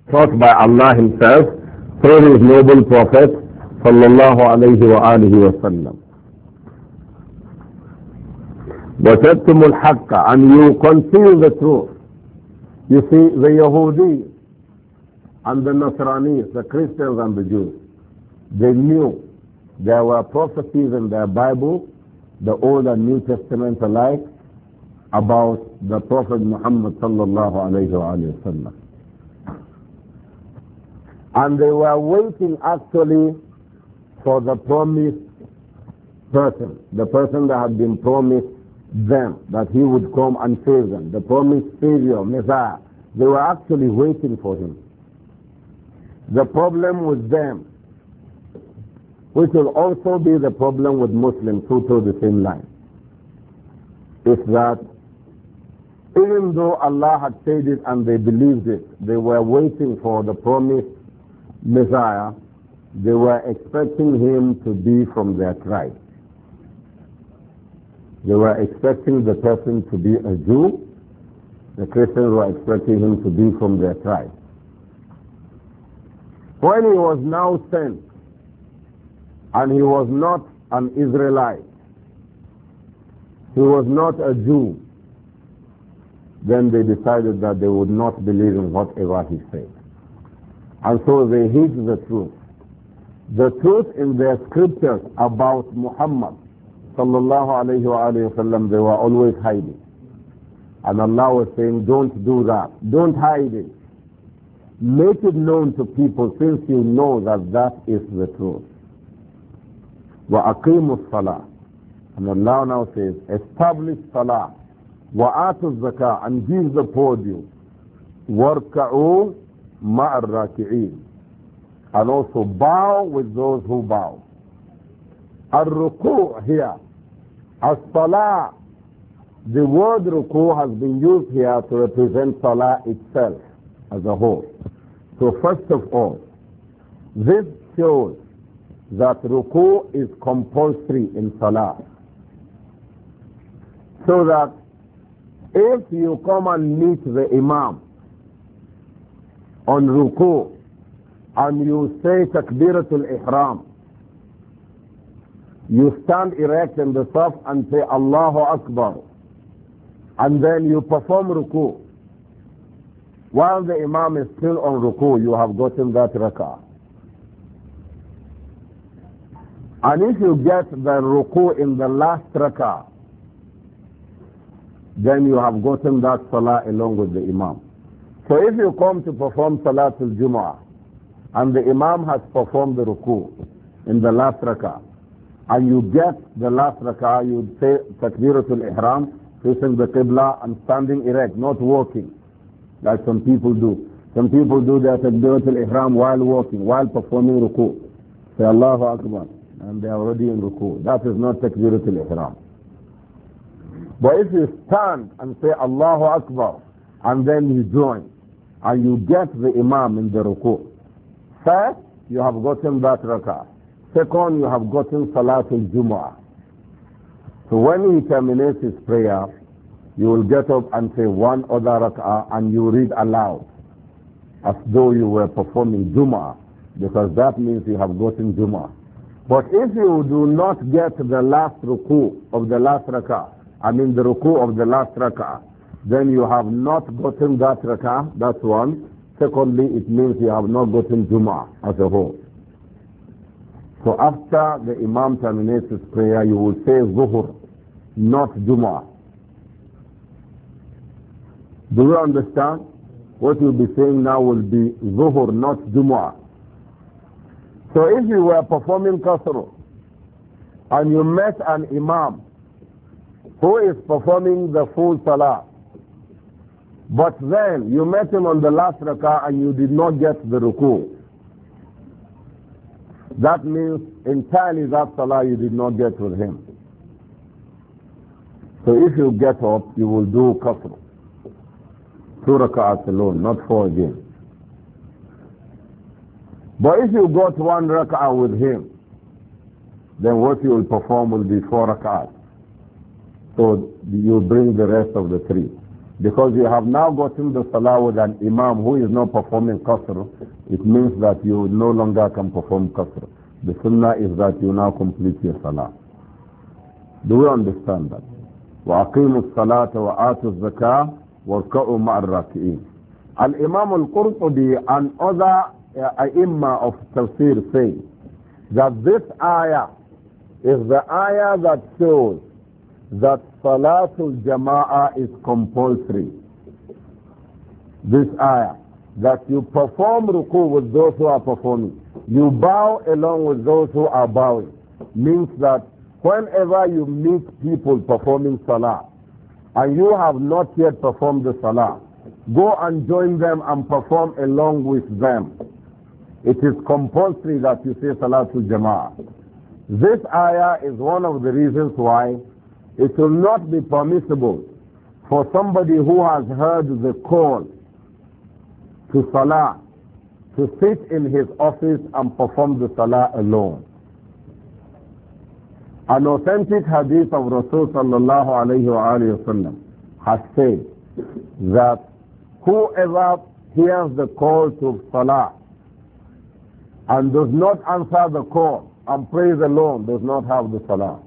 taught by Allah Himself through His noble Prophet sallallahu alayhi wa alihi wa sallam. وَتَكْتُمُ الْحَقَّ, and you conceal the truth. You see, the Yahudi and the Nasranis, the Christians and the Jews, they knew there were prophecies in their Bible, the Old and New Testament alike, about the Prophet Muhammad sallallahu alayhi wa sallam. And they were waiting actually for the promised person, the person that had been promised them, that he would come and save them, the promised Savior, Messiah. They were actually waiting for him. The problem with them, which will also be the problem with Muslims who toe the same line, is that even though Allah had said it and they believed it, they were waiting for the promised Messiah, they were expecting him to be from their tribe. They were expecting the person to be a Jew. The Christians were expecting him to be from their tribe. When he was now sent, and he was not an Israelite, he was not a Jew, then they decided that they would not believe in whatever he said. And so they hid the truth. The truth in their scriptures about Muhammad sallallahu alayhi wa sallam, they were always hiding. And Allah was saying, don't do that. Don't hide it. Make it known to people since you know that that is the truth. وَأَقِيمُوا الصَّلَاةِ. And Allah now says, establish salah. وَآتُوا الزَّكَاةِ, and give the poor due. وَارْكَعُوا مَعَ الرَّاكِعِينَ, and also bow with those who bow. Al-ruku' here, as-salah, the word ruku' has been used here to represent salah itself as a whole. So first of all, this shows that ruku' is compulsory in salah. So that if you come and meet the imam on ruku' and you say takbiratul ihram, you stand erect in the saf and say Allahu Akbar, and then you perform ruku'. While the imam is still on ruku', you have gotten that rak'ah. And if you get the ruku' in the last rak'ah, then you have gotten that salah along with the imam. So if you come to perform Salatul Jumu'ah and the imam has performed the ruku' in the last rak'ah, and you get the last rak'ah, you say Takbiratul Ihram, facing the Qibla and standing erect, not walking, like some people do. Some people do their Takbiratul Ihram while walking, while performing ruku'. Say Allahu Akbar, and they are already in ruku'. That is not Takbiratul Ihram. But if you stand and say Allahu Akbar, and then you join, and you get the imam in the ruku', first, you have gotten that rak'ah. Second, you have gotten Salatul Jumu'ah. So when he terminates his prayer, you will get up and say one other rak'ah, and you read aloud, as though you were performing Jumu'ah, because that means you have gotten Jumu'ah. But if you do not get the last ruku' of the last rak'ah, the ruku' of the last rak'ah, then you have not gotten that rak'ah, that's one. Secondly, it means you have not gotten Jumu'ah as a whole. So after the imam terminates his prayer, you will say Zuhur, not Jumu'ah. Do you understand? What you'll be saying now will be Zuhur, not Jumu'ah. So if you were performing Qasr and you met an imam who is performing the full salah, but then you met him on the last rak'ah and you did not get the ruku', that means entirely that salah you did not get with him. So if you get up, you will do Qasr. 2 rak'ahs alone, not 4 again. But if you got 1 rak'ah with him, then what you will perform will be 4 rak'ahs. So you bring the rest of the 3. Because you have now gotten the salah with an imam who is not performing qasr, it means that you no longer can perform qasr. The sunnah is that you now complete your salah. Do we understand that? وَأَقِيمُوا الصَّلَاةَ وَآتُوا الزَّكَاةَ وَارْكَعُوا مَعَ الرَّاكِعِينَ. Al-Imam al-Qurtubi and other ai of tafsir say that this ayah is the ayah that shows that Salatul Jama'ah is compulsory. This ayah, that you perform ruku with those who are performing, you bow along with those who are bowing, means that whenever you meet people performing salah and you have not yet performed the salah, go and join them and perform along with them. It is compulsory that you say Salatul Jama'ah. This ayah is one of the reasons why it will not be permissible for somebody who has heard the call to salah to sit in his office and perform the salah alone. An authentic hadith of Rasul sallallahu alayhi wa sallam has said that whoever hears the call to salah and does not answer the call and prays alone does not have the salah.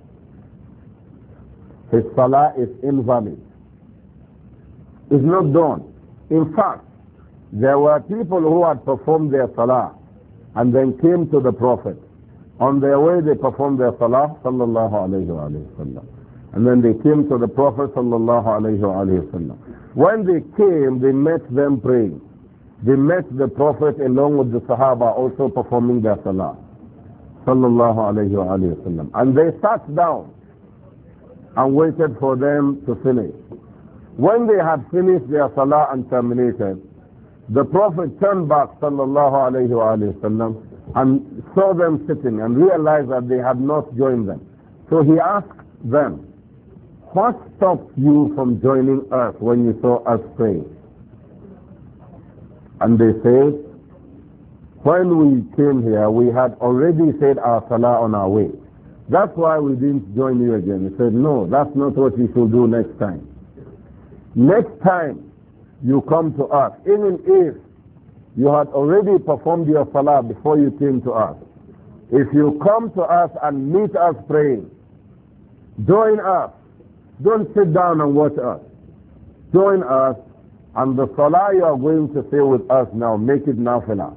His salah is invalid. It's not done. In fact, there were people who had performed their salah and then came to the Prophet. On their way they performed their salah sallallahu alayhi wa sallam. And then they came to the Prophet sallallahu alayhi wa sallam. When they came, they met them praying. They met the Prophet along with the Sahaba also performing their salah sallallahu alayhi wa sallam. And they sat down and waited for them to finish. When they had finished their salah and terminated, the Prophet turned back sallallahu alayhi wa sallam and saw them sitting and realized that they had not joined them. So he asked them, what stopped you from joining us when you saw us praying? And they said, when we came here, we had already said our salah on our way. That's why we didn't join you again. He said, no, that's not what you should do next time. Next time you come to us, even if you had already performed your salah before you came to us, if you come to us and meet us praying, join us. Don't sit down and watch us. Join us, and the salah you are going to say with us now, make it nafilah.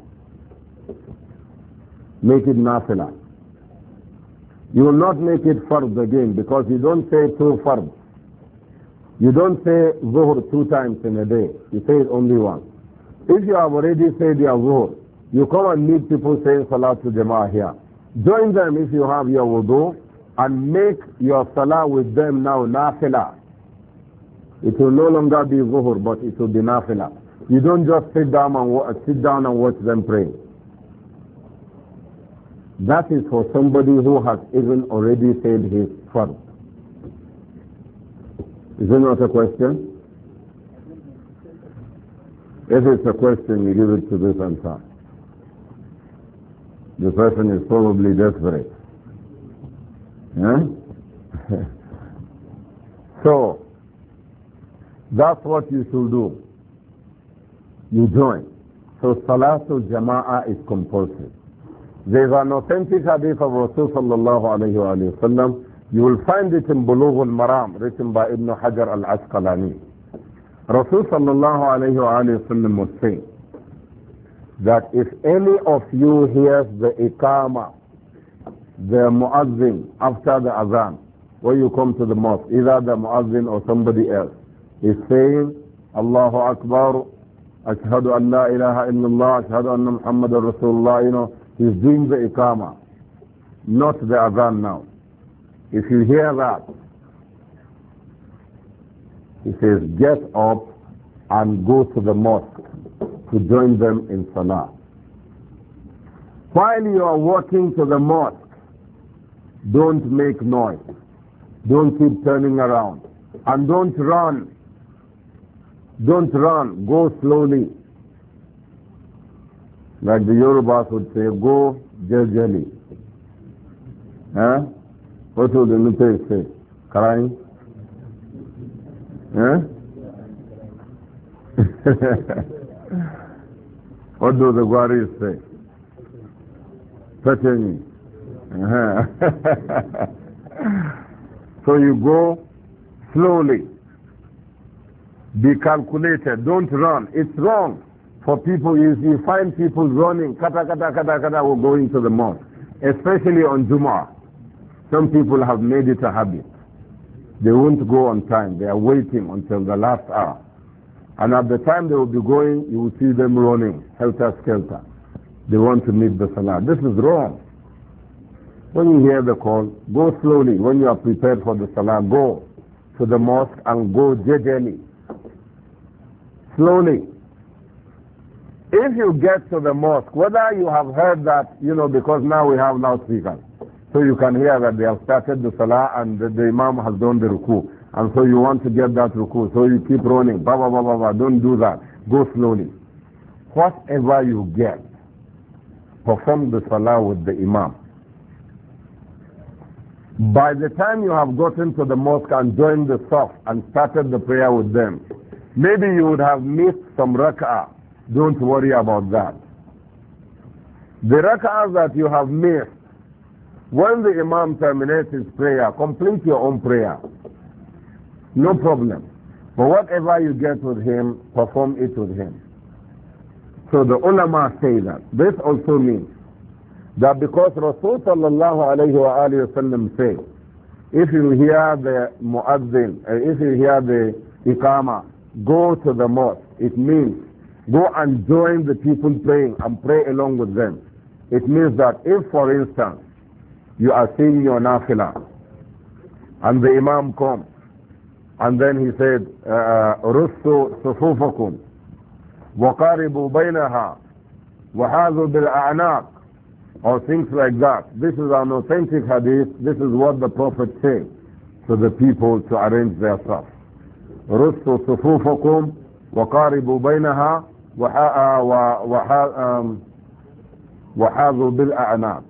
Make it nafilah. You will not make it fard again, because you don't say two fard. You don't say zuhr 2 times in a day. You say it only once. If you have already said your zuhr, you come and meet people saying Salatul Jama'ah here. Join them if you have your wudu, and make your salah with them now nafilah. It will no longer be zuhr, but it will be nafilah. You don't just sit down and watch them pray. That is for somebody who has even already said his fard. Is it not a question? If it's a question, you give it to this answer. The person is probably desperate. Yeah? So, that's what you should do. You join. So, Salatul Jama'ah is compulsory. There is an authentic hadith of Rasul sallallahu alayhi wa sallam. You will find it in Bulugh al-Maram, written by Ibn Hajar al-Asqalani. Rasul sallallahu alayhi wa sallam was saying that if any of you hears the iqamah, the muazzin after the azan, when you come to the mosque, either the muazzin or somebody else is saying, Allahu Akbar, Ashhadu an la ilaha illallah, Ashhadu anna Muhammadan Rasulullah, you know, he's doing the iqamah, not the azan now. If you hear that, he says, get up and go to the mosque to join them in salah. While you are walking to the mosque, don't make noise. Don't keep turning around. And don't run. Don't run. Go slowly. Like the Yorubas would say, go jejeli. Huh? What would the Nupe say? Crying? Huh? What do the Gwaris say? Certainly. So you go slowly. Be calculated. Don't run. It's wrong for people. You find people running, kata kata kata kata, or going to the mosque, especially on Jumu'ah. Some people have made it a habit. They won't go on time. They are waiting until the last hour. And at the time they will be going, you will see them running, helter-skelter. They want to meet the salah. This is wrong. When you hear the call, go slowly. When you are prepared for the salah, go to the mosque and go jejeli. Slowly. If you get to the mosque, whether you have heard that, because now we have loudspeakers, so you can hear that they have started the salah and the imam has done the ruku. And so you want to get that ruku, so you keep running. Ba, ba, ba, ba, ba. Don't do that. Go slowly. Whatever you get, perform the salah with the imam. By the time you have gotten to the mosque and joined the saf and started the prayer with them, maybe you would have missed some rak'ah. Don't worry about that. The rak'ahs that you have missed, when the imam terminates his prayer, complete your own prayer. No problem. But whatever you get with him, perform it with him. So the ulama say that. This also means that because Rasul sallallahu alayhi wa alayhi wa sallam said, if you hear the muazzin, if you hear the iqama, go to the mosque. It means go and join the people praying and pray along with them. It means that if, for instance, you are saying your nafilah and the imam comes and then he said, رُسُّوا صُفُوفَكُمْ وَقَارِبُوا بَيْنَهَا وَحَاذُوا بِالْأَعْنَاقِ, or things like that. This is an authentic hadith. This is what the Prophet said to the people to arrange their stuff. رُسُّوا صُفُوفَكُمْ وَقَارِبُوا بَيْنَهَا وَحَاذُوا بِالْأَعْنَاقِ.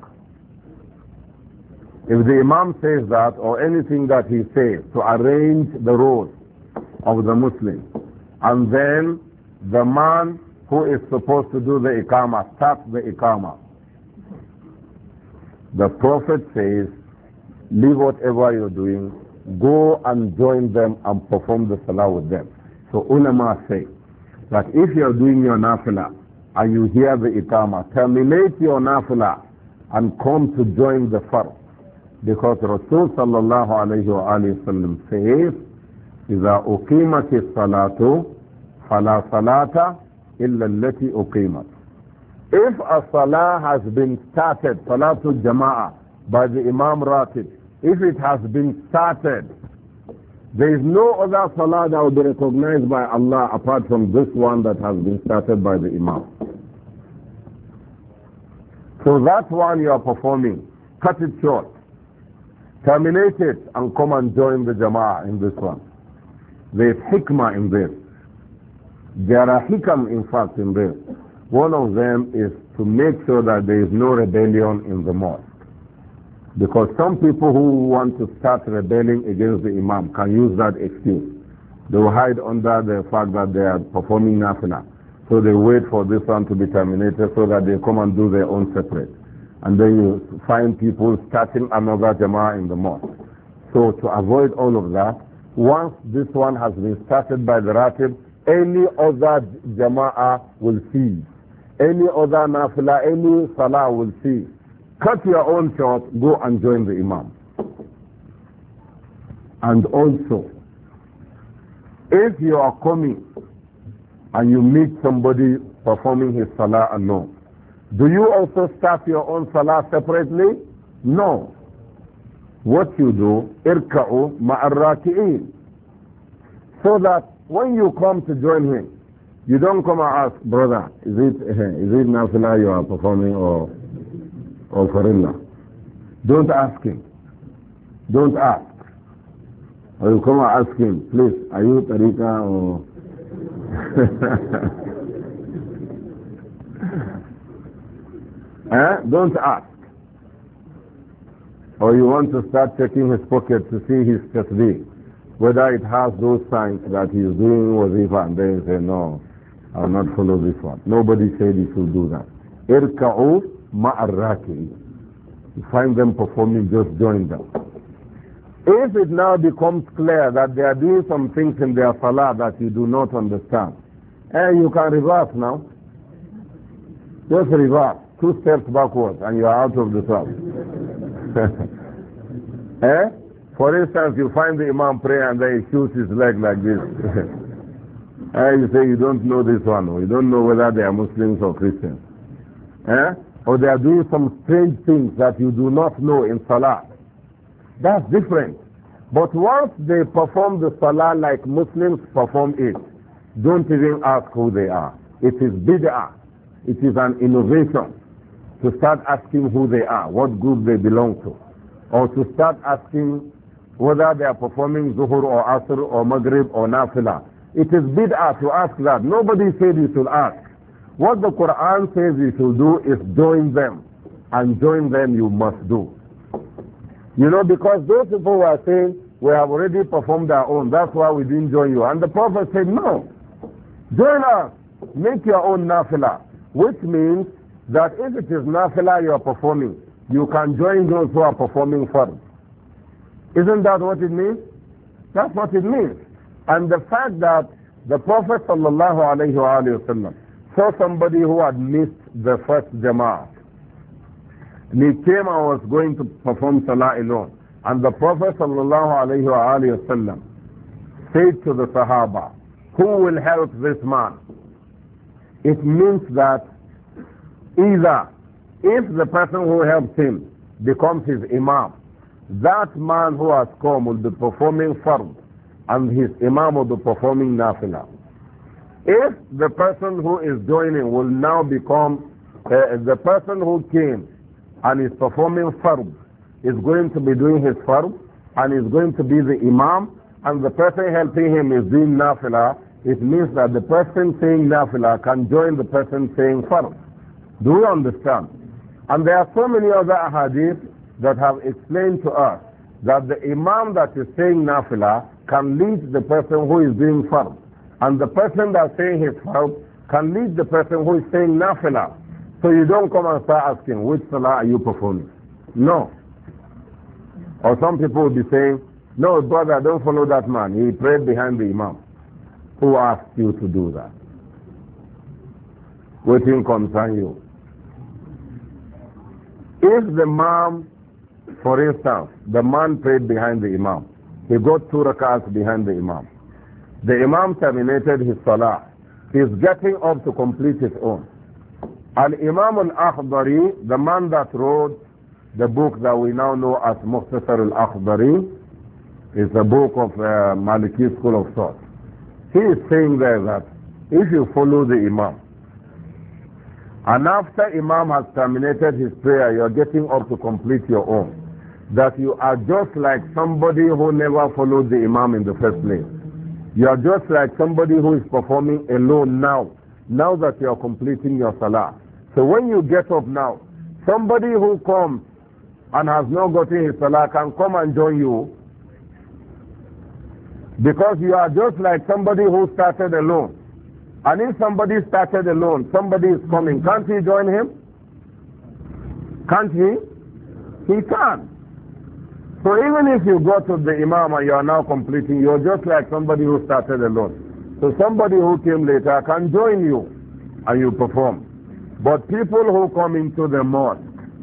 If the Imam says that, or anything that he says, to arrange the rows of the Muslims, and then the man who is supposed to do the Iqamah starts the Iqamah, the Prophet says, leave whatever you're doing, go and join them and perform the Salah with them. So ulama say that if you're doing your nafilah and you hear the Iqamah, terminate your nafilah and come to join the Fard. Because Rasul sallallahu alayhi wa sallam says, إِذَا أُقِيمَتِ الصَّلَاةُ فَلَا صَلَاةَ إِلَّا الَّتِي أُقِيمَتْ. If a salah has been started, Salatul Jama'ah, by the Imam Ratib, if it has been started, there is no other salah that will be recognized by Allah apart from this one that has been started by the Imam. So that one you are performing, cut it short. Terminate it and come and join the Jama'ah in this one. There is hikmah in this. There are hikam in fact in this. One of them is to make sure that there is no rebellion in the mosque. Because some people who want to start rebelling against the Imam can use that excuse. They will hide under the fact that they are performing nafilah. So they wait for this one to be terminated so that they come and do their own separate. And then you find people starting another Jama'ah in the mosque. So to avoid all of that, once this one has been started by the Ratib, any other Jama'ah will cease. Any other nafilah, any salah will cease. Cut your own short, go and join the Imam. And also, if you are coming and you meet somebody performing his salah alone, do you also start your own salah separately? No. What you do, irka'u ma'arraki'in. So that when you come to join him, you don't come and ask, brother, is it nafilah you are performing or farilla? Don't ask him. Don't ask. Or you come and ask him, please, are you tariqa or... Don't ask. Or you want to start checking his pocket to see his tasbih, whether it has those signs that he is doing wazifa, and then you say, no, I will not follow this one. Nobody said you should do that. Irka'u ma'arraki'in. You find them performing, just join them. If it now becomes clear that they are doing some things in their salah that you do not understand, you can reverse now. Just reverse. 2 steps backwards and you are out of the salah. For instance, you find the Imam pray and then he shoots his leg like this. You say you don't know this one, or you don't know whether they are Muslims or Christians. Or they are doing some strange things that you do not know in salah. That's different. But once they perform the salah like Muslims perform it, don't even ask who they are. It is bid'ah. It is an innovation to start asking who they are, what group they belong to. Or to start asking whether they are performing Zuhur or Asr or Maghrib or Nafilah. It is bid'ah to ask that. Nobody said you should ask. What the Quran says you should do is join them. And join them you must do. You know, because those people were saying, we have already performed our own, that's why we didn't join you. And the Prophet said, no, join us, make your own nafilah. Which means that if it is nafilah you are performing, you can join those who are performing fard. Isn't that what it means? That's what it means. And the fact that the Prophet ﷺ saw somebody who had missed the first jama'ah, and he came and was going to perform salah alone. And the Prophet ﷺ said to the Sahaba, who will help this man? It means that either if the person who helps him becomes his imam, that man who has come will be performing fard and his imam will be performing nafilah. If the person who is joining will now become the person who came and is performing fard is going to be doing his fard and is going to be the imam, and the person helping him is doing nafilah, it means that the person saying nafilah can join the person saying fard. Do you understand? And there are so many other ahadith that have explained to us that the imam that is saying nafilah can lead the person who is doing fard, and the person that's saying his fard can lead the person who is saying nafilah. So you don't come and start asking, which salah are you performing? No. Or some people will be saying, no brother, don't follow that man, he prayed behind the imam. Who asked you to do that? What thing concern you? If the imam, for instance, the man prayed behind the imam, he got 2 rakats behind the imam. The imam terminated his salah. He is getting up to complete his own. Al-Imam al-Akhdari, the man that wrote the book that we now know as Mukhtasar al-Akhdari, is a book of Maliki school of thought. He is saying there that if you follow the imam, and after imam has terminated his prayer, you are getting up to complete your own, that you are just like somebody who never followed the imam in the first place. You are just like somebody who is performing alone now that you are completing your salah. So when you get up now, somebody who comes and has not gotten his salah can come and join you, because you are just like somebody who started alone. And if somebody started alone, somebody is coming, can't he join him? Can't he? He can. So even if you go to the imam and you are now completing, you are just like somebody who started alone. So somebody who came later can join you and you perform. But people who come into the mosque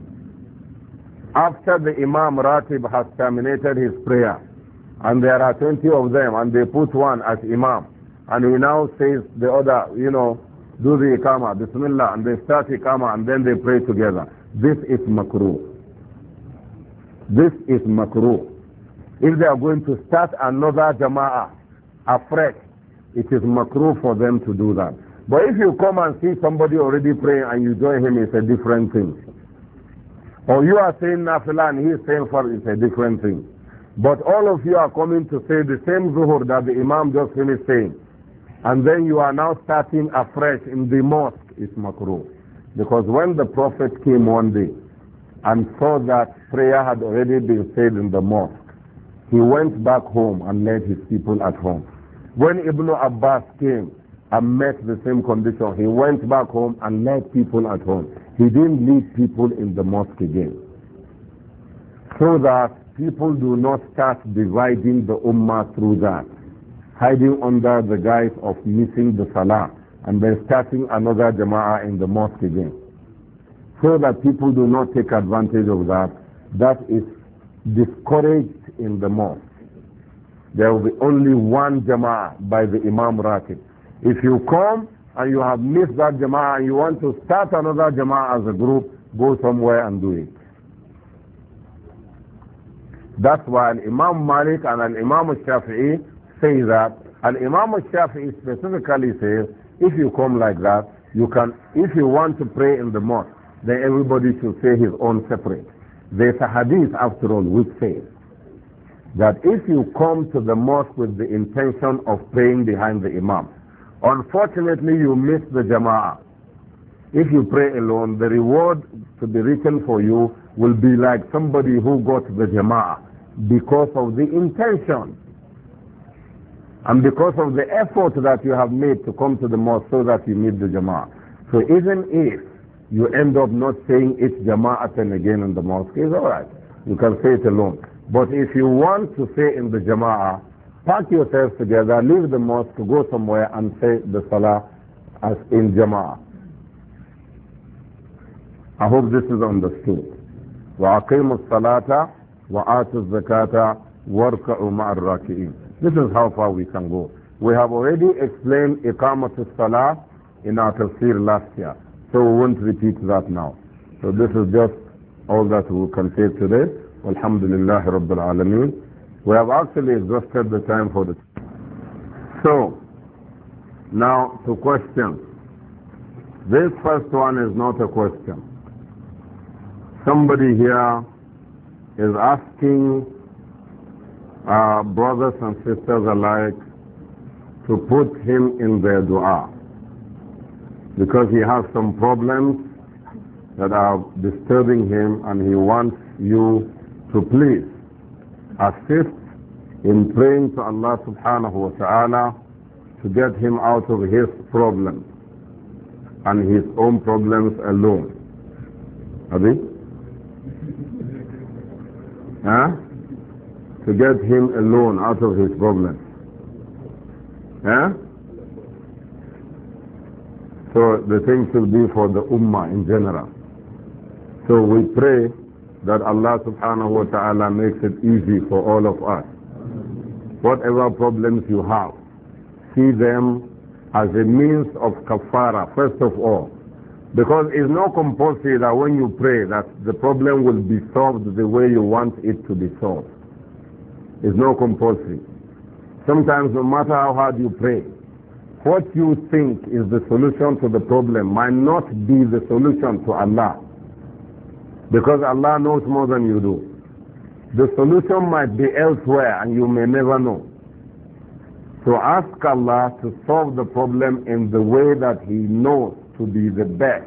after the Imam Ratib has terminated his prayer, and there are 20 of them, and they put one as Imam, and he now says the other, do the Iqamah, Bismillah, and they start Iqamah, and then they pray together. This is makruh. This is makruh. If they are going to start another Jama'ah afresh, it is makruh for them to do that. But if you come and see somebody already praying and you join him, it's a different thing. Or you are saying nafilah and he is saying fard, it's a different thing. But all of you are coming to say the same zuhur that the imam just finished saying, and then you are now starting afresh in the mosque, it's makruh. Because when the Prophet came one day and saw that prayer had already been said in the mosque, he went back home and led his people at home. When Ibn Abbas came and met the same condition. He went back home and led people at home. He didn't lead people in the mosque again. So that people do not start dividing the ummah through that, hiding under the guise of missing the salah and then starting another jama'ah in the mosque again. So that people do not take advantage of that. That is discouraged in the mosque. There will be only one jama'ah by the Imam Ratib. If you come and you have missed that jama'ah and you want to start another jama'ah as a group, go somewhere and do it. That's why Imam Malik and Imam Shafi'i say that. And Imam Shafi'i specifically says, if you come like that, you can, if you want to pray in the mosque, then everybody should say his own separate. There's a hadith after all which says that if you come to the mosque with the intention of praying behind the Imam, unfortunately you miss the Jama'ah. If you pray alone, the reward to be written for you will be like somebody who got the Jama'ah because of the intention and because of the effort that you have made to come to the mosque so that you meet the Jama'ah. So even if you end up not saying it Jama'atan again in the mosque, it's alright. You can say it alone. But if you want to say in the Jama'ah, pack yourselves together, leave the mosque, go somewhere and say the Salah as in Jama'ah. I hope this is understood. وَأَقِيمُوا الصَّلَاةَ وَآتُوا الزَّكَاةَ وَارْكَعُوا مَعَ الرَّاكِعِينَ. This is how far we can go. We have already explained Iqamatul Salah in our tafsir last year, so we won't repeat that now. So this is just all that we can say today. Alhamdulillah Rabbil Alameen. We have actually exhausted the time for this. So, now to questions. This first one is not a question. Somebody here is asking brothers and sisters alike to put him in their dua because he has some problems that are disturbing him and he wants you to please assist in praying to Allah subhanahu wa ta'ala to get him out of his problems and his own problems alone. Abi? Huh? To get him alone out of his problems. Huh? So the thing should be for the ummah in general. So we pray that Allah subhanahu wa ta'ala makes it easy for all of us. Whatever problems you have, see them as a means of kafara, first of all. Because it's not compulsory that when you pray that the problem will be solved the way you want it to be solved. It's not compulsory. Sometimes no matter how hard you pray, what you think is the solution to the problem might not be the solution to Allah. Because Allah knows more than you do. The solution might be elsewhere and you may never know. So ask Allah to solve the problem in the way that He knows to be the best.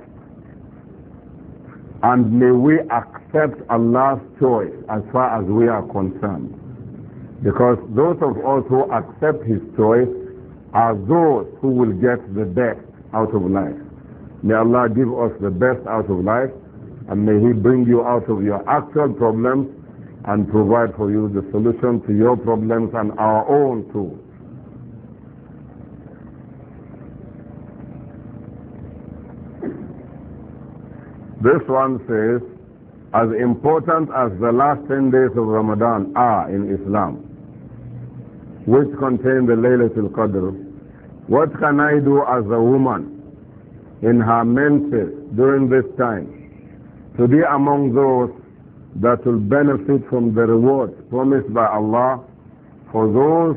And may we accept Allah's choice as far as we are concerned. Because those of us who accept His choice are those who will get the best out of life. May Allah give us the best out of life, and may He bring you out of your actual problems and provide for you the solution to your problems and our own too. This one says, as important as the last 10 days of Ramadan are in Islam, which contain the Laylatul Qadr, what can I do as a woman in her menses during this time to be among those that will benefit from the rewards promised by Allah for those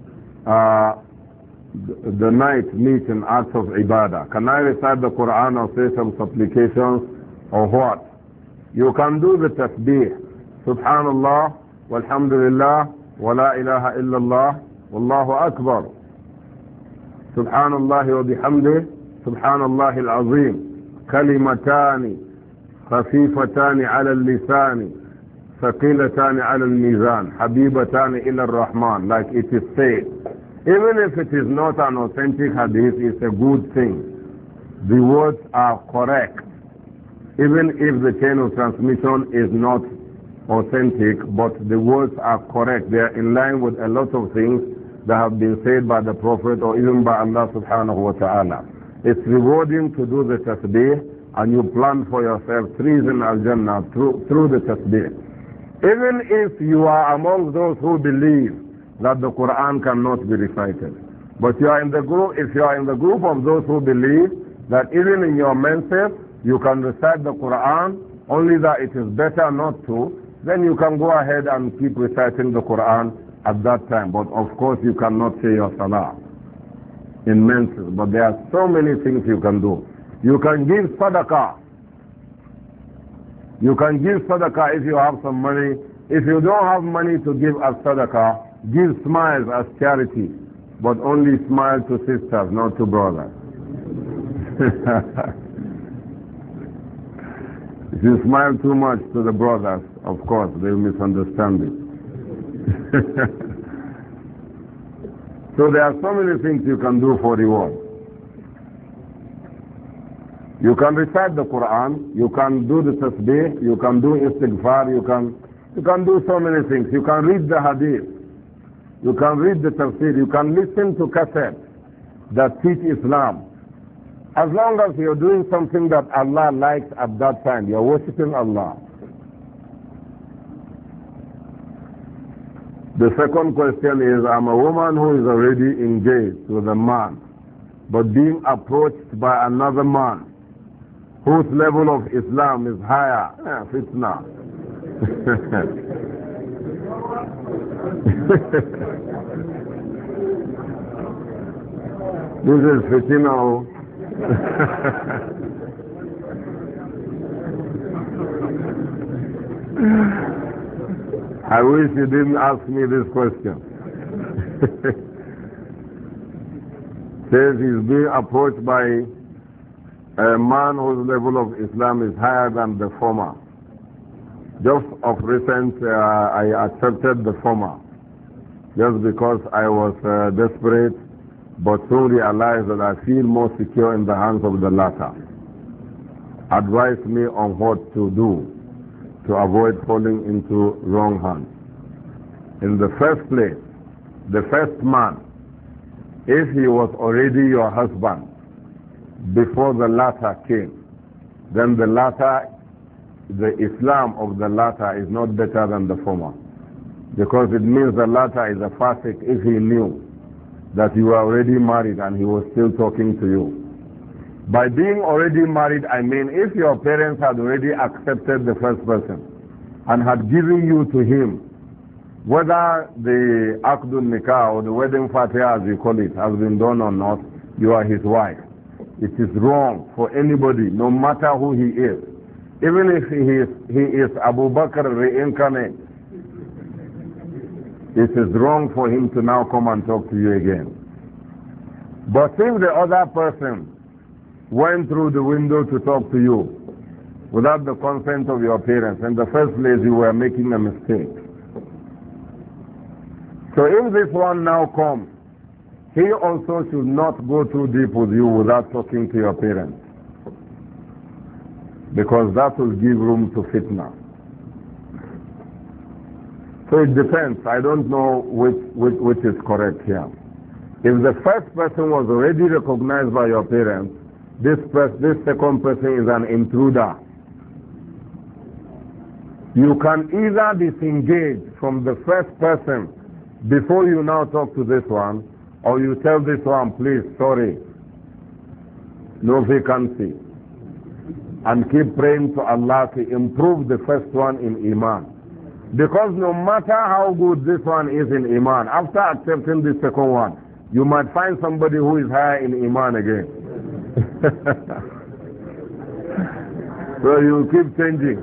the night meet in acts of ibadah? Can I recite the Quran or say some supplications or what? You can do the tasbih, Subhanallah, walhamdulillah, wa la ilaha illallah, wallahu akbar. Subhanallah wa bihamdih, Subhanallah al-azim, kalimatani, خفيفتان على اللسان ثقيلتان على الميزان حبيبتان إلى الرحمن, like it is said Even if it is not an authentic hadith, it's a good thing. The words are correct. Even if the chain of transmission is not authentic, but the words are correct. They are in line with a lot of things that have been said by the Prophet or even by Allah subhanahu wa ta'ala. It's rewarding to do the tasbih, and you plan for yourself trees in Al-Jannah through the tasbih. Even if you are among those who believe that the Quran cannot be recited. But you are in the group, if you are in the group of those who believe that even in your menses you can recite the Quran, only that it is better not to, then you can go ahead and keep reciting the Quran at that time. But of course you cannot say your salah in menses. But there are so many things you can do. You can give sadaqah. You can give sadaqah if you have some money. If you don't have money to give as sadaqah, give smiles as charity. But only smile to sisters, not to brothers. If you smile too much to the brothers, of course, they'll misunderstand it. So there are so many things you can do for reward. You can recite the Quran, you can do the tasbih, you can do istighfar, you can do so many things. You can read the hadith, you can read the tafsir, you can listen to cassettes that teach Islam. As long as you're doing something that Allah likes at that time, you're worshipping Allah. The second question is, I'm a woman who is already engaged with a man, but being approached by another man whose level of Islam is higher. Fitna. This is fitna. I wish you didn't ask me this question. Says he's being approached by a man whose level of Islam is higher than the former. Just of recent, I accepted the former, just because I was desperate, but soon realized that I feel more secure in the hands of the latter. Advise me on what to do to avoid falling into wrong hands. In the first place, the first man, if he was already your husband before the latter came, then the latter, the Islam of the latter is not better than the former. Because it means the latter is a fasik if he knew that you were already married and he was still talking to you. By being already married, I mean if your parents had already accepted the first person and had given you to him, whether the Aqdun Nikah or the wedding Fatiha as you call it has been done or not, you are his wife. It is wrong for anybody, no matter who he is. Even if he is Abu Bakr reincarnate, it is wrong for him to now come and talk to you again. But if the other person went through the window to talk to you without the consent of your parents, in the first place you were making a mistake. So if this one now comes, he also should not go too deep with you without talking to your parents, because that will give room to fitna. So it depends. I don't know which is correct here. If the first person was already recognized by your parents, this second person is an intruder. You can either disengage from the first person before you now talk to this one, or you tell this one, please, sorry, no vacancy, and keep praying to Allah to improve the first one in Iman. Because no matter how good this one is in Iman, after accepting the second one, you might find somebody who is higher in Iman again. So you keep changing.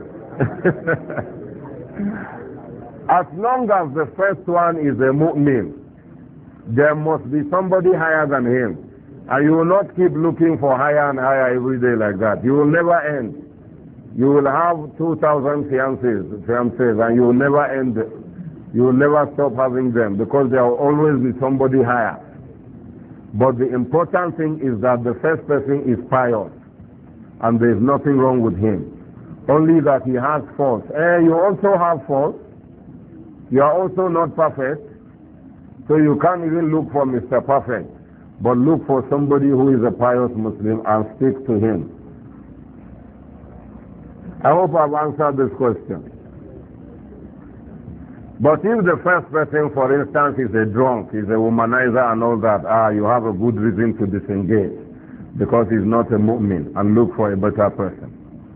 As long as the first one is a mu'min, there must be somebody higher than him. And you will not keep looking for higher and higher every day like that. You will never end. You will have 2,000 fiancés, and you will never end. You will never stop having them, because there will always be somebody higher. But the important thing is that the first person is pious and there is nothing wrong with him. Only that he has faults. You also have faults. You are also not perfect. So you can't even look for Mr. Perfect. But look for somebody who is a pious Muslim and stick to him. I hope I've answered this question. But if the first person, for instance, is a drunk, is a womanizer and all that, you have a good reason to disengage because he's not a mu'min and look for a better person.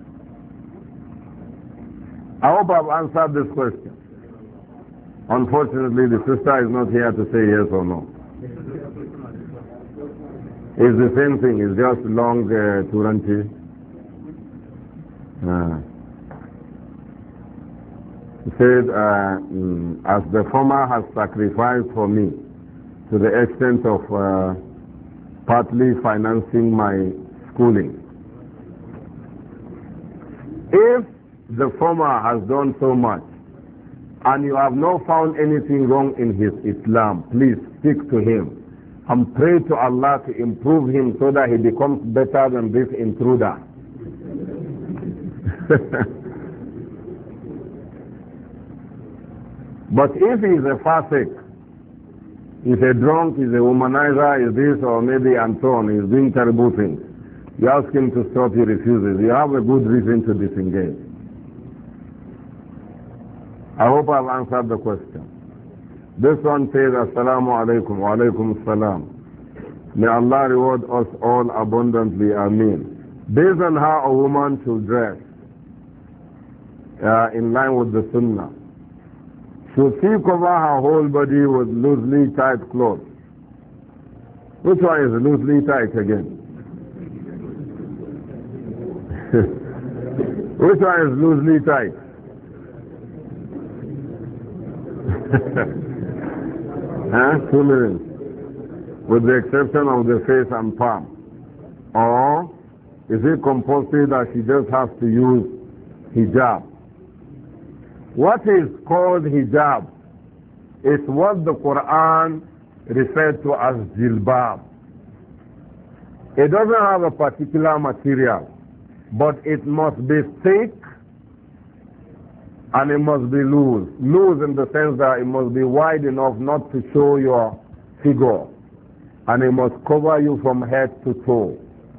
I hope I've answered this question. Unfortunately, the sister is not here to say yes or no. It's the same thing, it's just long Turanchi. He said, as the former has sacrificed for me to the extent of partly financing my schooling. If the former has done so much and you have not found anything wrong in his Islam, please stick to him and pray to Allah to improve him so that he becomes better than this intruder. But if he is a fasik, he's a drunk, he's a womanizer, is this or maybe and so on, he's doing terrible things, you ask him to stop, he refuses. You have a good reason to disengage. I hope I've answered the question. This one says, Assalamu alaikum, wa alaikum assalam. May Allah reward us all abundantly, Ameen. Based on how a woman should dress, in line with the Sunnah, should she cover her whole body with loosely tight clothes? Which one is loosely tight again? Which one is loosely tight? Huh? 2 minutes. With the exception of the face and palm. Or is it compulsory that she just has to use hijab? What is called hijab is what the Quran referred to as jilbab. It doesn't have a particular material, but it must be thick and it must be loose. Loose in the sense that it must be wide enough not to show your figure, and it must cover you from head to toe.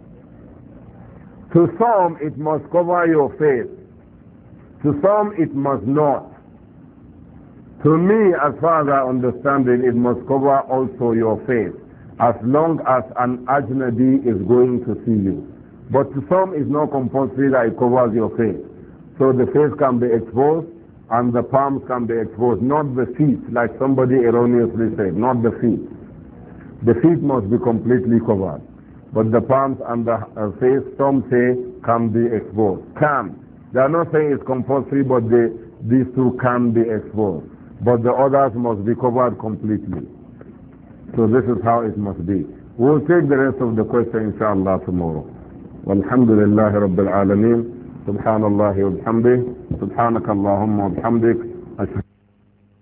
To some, it must cover your face. To some, it must not. To me, as far as I understand it, it must cover also your face, as long as an ajnabi is going to see you. But to some, it's not compulsory that it covers your face. So the face can be exposed and the palms can be exposed, not the feet, like somebody erroneously said, not the feet. The feet must be completely covered. But the palms and the face, some say, can be exposed. Can. They are not saying it's compulsory, but these two can be exposed. But the others must be covered completely. So this is how it must be. We'll take the rest of the question, inshallah, tomorrow. Walhamdulillahi Rabbil Alameen. Subhanallah wa bihamdih. Subhanaka Allahumma wa bihamdik.